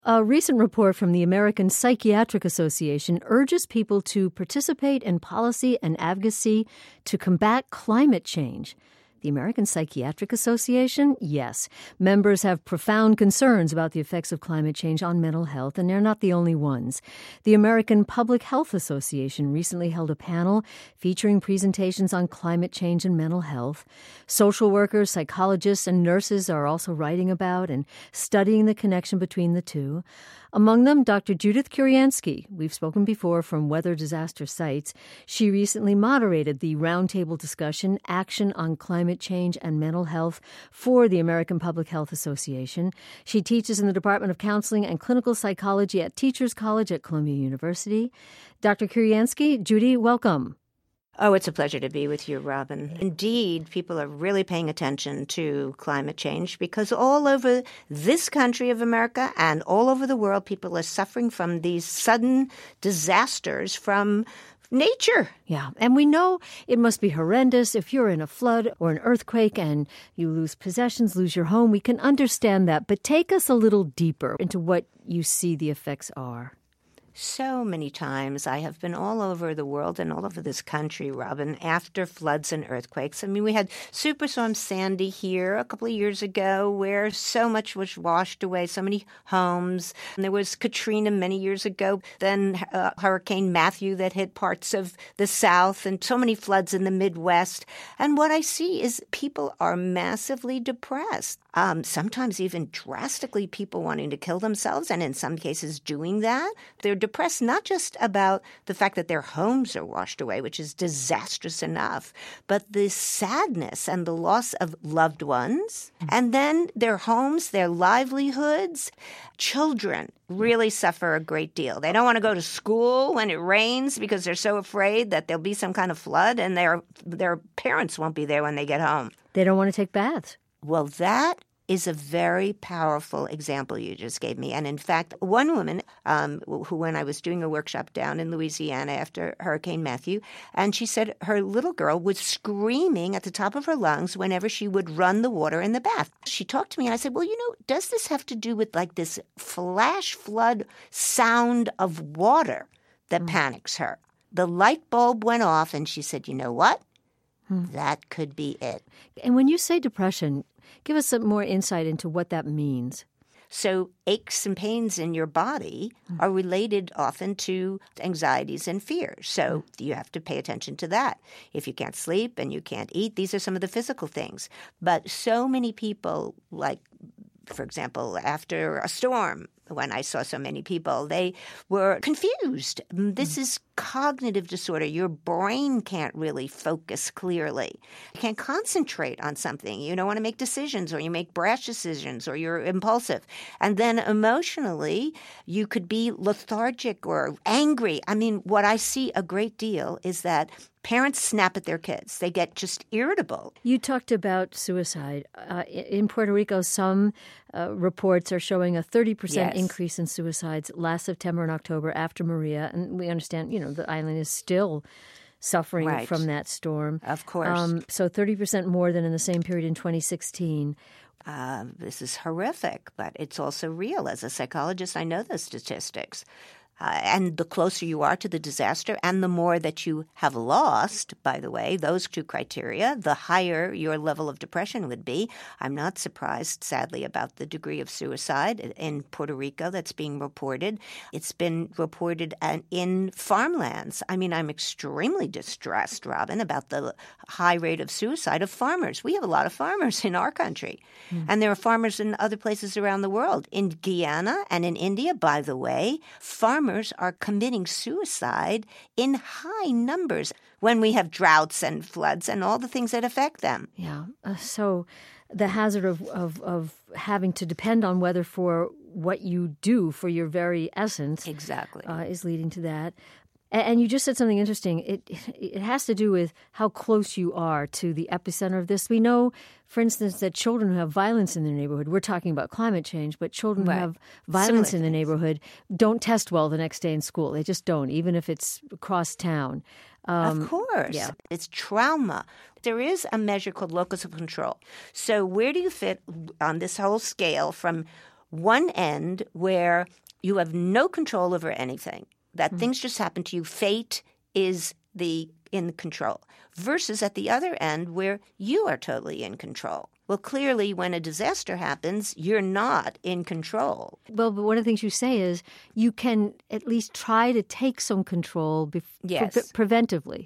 A recent report from the American Psychiatric Association urges people to participate in policy and advocacy to combat climate change. The American Psychiatric Association? Yes. Members have profound concerns about the effects of climate change on mental health, and they're not the only ones. The American Public Health Association recently held a panel featuring presentations on climate change and mental health. Social workers, psychologists, and nurses are also writing about and studying the connection between the two. Among them, Dr. Judith Kuryansky. We've spoken before from Weather Disaster Sites. She recently moderated the roundtable discussion, Action on Climate Change and Mental Health, for the American Public Health Association. She teaches in the Department of Counseling and Clinical Psychology at Teachers College at Columbia University. Dr. Kuryansky, Judy, welcome. Oh, it's a pleasure to be with you, Robin. Indeed, people are really paying attention to climate change because all over this country of America and all over the world, people are suffering from these sudden disasters from nature. Yeah, and we know it must be horrendous if you're in a flood or an earthquake and you lose possessions, lose your home. We can understand that, but take us a little deeper into what you see the effects are. So many times I have been all over the world and all over this country, Robin, after floods and earthquakes. I mean, we had Superstorm Sandy here a couple of years ago where so much was washed away, so many homes. And there was Katrina many years ago, then Hurricane Matthew that hit parts of the South and so many floods in the Midwest. And what I see is people are massively depressed. Sometimes even drastically people wanting to kill themselves and in some cases doing that. They're depressed not just about the fact that their homes are washed away, which is disastrous enough, but the sadness and the loss of loved ones, and then their homes, their livelihoods. Children really suffer a great deal. They don't want to go to school when it rains because they're so afraid that there'll be some kind of flood and their parents won't be there when they get home. They don't want to take baths. Well, that is a very powerful example you just gave me. And in fact, one woman who, when I was doing a workshop down in Louisiana after Hurricane Matthew, and she said her little girl was screaming at the top of her lungs whenever she would run the water in the bath. She talked to me and I said, well, does this have to do with like this flash flood sound of water that panics her? The light bulb went off and she said, you know what? That could be it. And when you say depression, give us some more insight into what that means. So aches and pains in your body are related often to anxieties and fears. So you have to pay attention to that. If you can't sleep and you can't eat, these are some of the physical things. But so many people, like, for example, after a storm, when I saw so many people, they were confused. This is cognitive disorder. Your brain can't really focus clearly. You can't concentrate on something. You don't want to make decisions, or you make brash decisions, or you're impulsive. And then emotionally, you could be lethargic or angry. I mean, what I see a great deal is that parents snap at their kids. They get just irritable. You talked about suicide. In Puerto Rico, some reports are showing a 30% increase in suicides last September and October after Maria. And we understand, the island is still suffering from that storm. Of course. So 30% more than in the same period in 2016. This is horrific, but it's also real. As a psychologist, I know the statistics. And the closer you are to the disaster and the more that you have lost, by the way, those two criteria, the higher your level of depression would be. I'm not surprised, sadly, about the degree of suicide in Puerto Rico that's being reported. It's been reported in farmlands. I mean, I'm extremely distressed, Robin, about the high rate of suicide of farmers. We have a lot of farmers in our country, and there are farmers in other places around the world. In Guyana and in India, by the way, farmers are committing suicide in high numbers when we have droughts and floods and all the things that affect them. Yeah. So the hazard of having to depend on weather for what you do, for your very essence, exactly, is leading to that. And you just said something interesting. It has to do with how close you are to the epicenter of this. We know, for instance, that children who have violence in their neighborhood, we're talking about climate change, but children who have violence in the neighborhood don't test well the next day in school. They just don't, even if it's across town. Of course. Yeah. It's trauma. There is a measure called locus of control. So where do you fit on this whole scale from one end where you have no control over anything, that things just happen to you. Fate is in control, versus at the other end where you are totally in control. Well, clearly, when a disaster happens, you're not in control. Well, but one of the things you say is you can at least try to take some control preventively.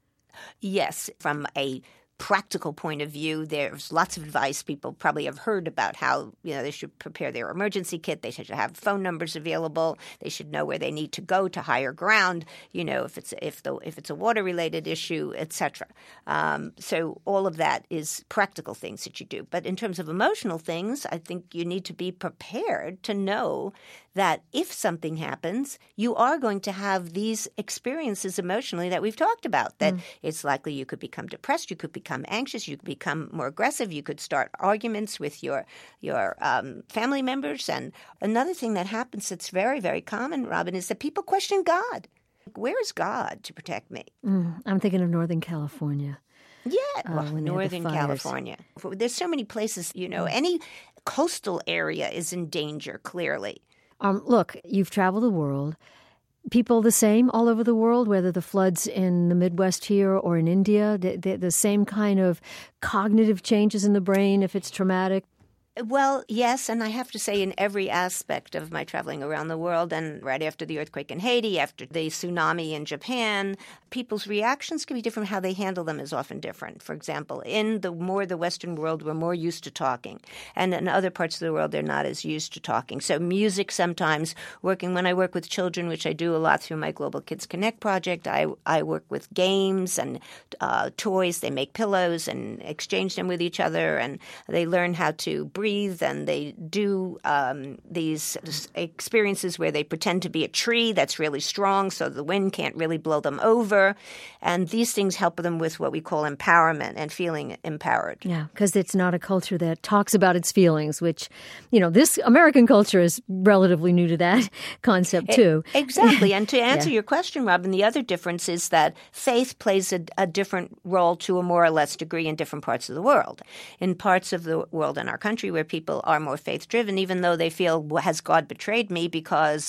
Yes, from a practical point of view, there's lots of advice. People probably have heard about how they should prepare their emergency kit. They should have phone numbers available. They should know where they need to go to higher ground. If it's a water related issue, etc. So all of that is practical things that you do. But in terms of emotional things, I think you need to be prepared to know that if something happens, you are going to have these experiences emotionally that we've talked about, that it's likely you could become depressed, you could become anxious, you could become more aggressive, you could start arguments with your family members. And another thing that happens that's very, very common, Robin, is that people question God. Where is God to protect me? I'm thinking of Northern California. Yeah, Northern California. There's so many places, any coastal area is in danger, clearly. Look, you've traveled the world. People the same all over the world, whether the floods in the Midwest here or in India, the same kind of cognitive changes in the brain if it's traumatic? Well, yes, and I have to say in every aspect of my traveling around the world, and right after the earthquake in Haiti, after the tsunami in Japan, people's reactions can be different. How they handle them is often different. For example, in the Western world, we're more used to talking. And in other parts of the world, they're not as used to talking. So music sometimes, when I work with children, which I do a lot through my Global Kids Connect project, I work with games and toys. They make pillows and exchange them with each other, and they learn how to breathe, and they do these experiences where they pretend to be a tree that's really strong so the wind can't really blow them over. And these things help them with what we call empowerment and feeling empowered. Yeah, because it's not a culture that talks about its feelings, which, this American culture is relatively new to that concept too. Exactly. And to answer your question, Robin, the other difference is that faith plays a different role to a more or less degree in different parts of the world. In parts of the world in our country where people are more faith-driven, even though they feel, has God betrayed me because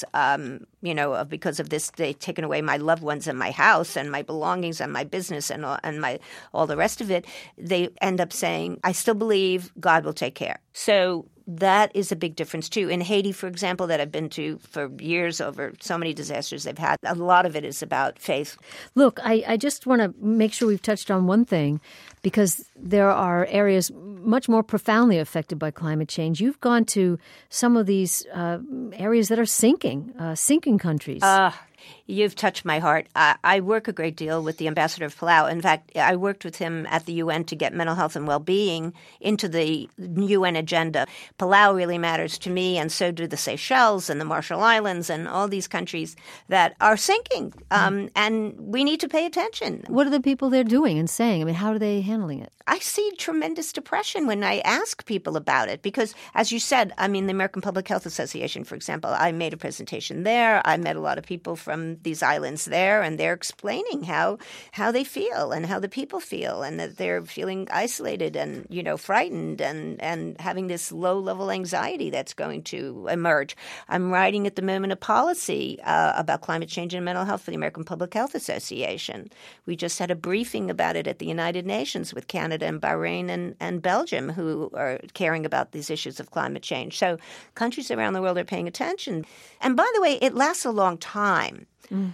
of this, they've taken away my loved ones and my house and my belongings and my business and all the rest of it, they end up saying, I still believe God will take care. So that is a big difference, too. In Haiti, for example, that I've been to for years over so many disasters they've had, a lot of it is about faith. Look, I just want to make sure we've touched on one thing, because there are areas much more profoundly affected by climate change. You've gone to some of these areas that are sinking countries. You've touched my heart. I work a great deal with the ambassador of Palau. In fact, I worked with him at the UN to get mental health and well-being into the UN agenda. Palau really matters to me, and so do the Seychelles and the Marshall Islands and all these countries that are sinking, and we need to pay attention. What are the people there doing and saying? I mean, how are they handling it? I see tremendous depression when I ask people about it because, as you said, the American Public Health Association, for example, I made a presentation there. I met a lot of people from these islands there, and they're explaining how they feel and how the people feel, and that they're feeling isolated and, frightened and having this low-level anxiety that's going to emerge. I'm writing at the moment a policy about climate change and mental health for the American Public Health Association. We just had a briefing about it at the United Nations with Canada and Bahrain and Belgium, who are caring about these issues of climate change. So countries around the world are paying attention. And by the way, it lasts a long time.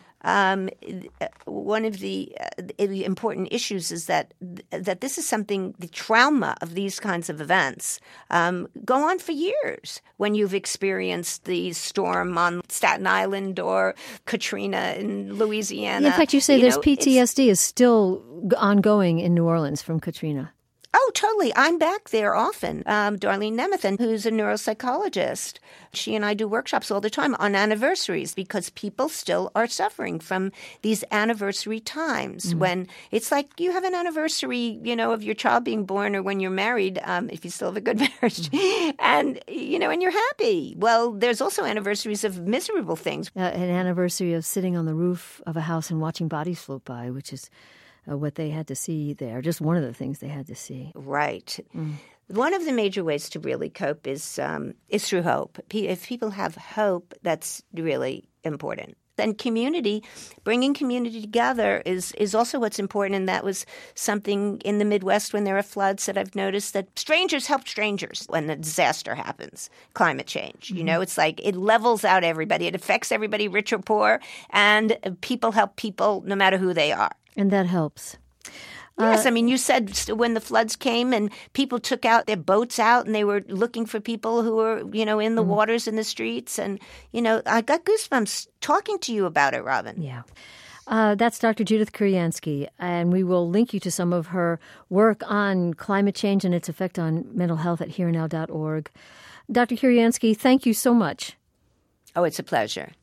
One of the important issues is that this is something, the trauma of these kinds of events go on for years. When you've experienced the storm on Staten Island or Katrina in Louisiana. In fact, you say there's PTSD is still ongoing in New Orleans from Katrina. Oh, totally. I'm back there often. Darlene Nemethan, who's a neuropsychologist, she and I do workshops all the time on anniversaries because people still are suffering from these anniversary times when it's like you have an anniversary, of your child being born or when you're married, if you still have a good marriage, and you're happy. Well, there's also anniversaries of miserable things. An anniversary of sitting on the roof of a house and watching bodies float by, which is what they had to see there, just one of the things they had to see. Right. One of the major ways to really cope is through hope. If people have hope, that's really important. And community, bringing community together is also what's important. And that was something in the Midwest when there are floods that I've noticed, that strangers help strangers when a disaster happens, climate change. Mm-hmm. You know, it's like it levels out everybody. It affects everybody, rich or poor, and people help people no matter who they are. And that helps. Yes, I mean, you said when the floods came and people took out their boats out and they were looking for people who were, you know, in the waters in the streets. And, you know, I got goosebumps talking to you about it, Robin. Yeah. That's Dr. Judith Kuryansky, and we will link you to some of her work on climate change and its effect on mental health at herenow.org. Dr. Kuryansky, thank you so much. Oh, it's a pleasure.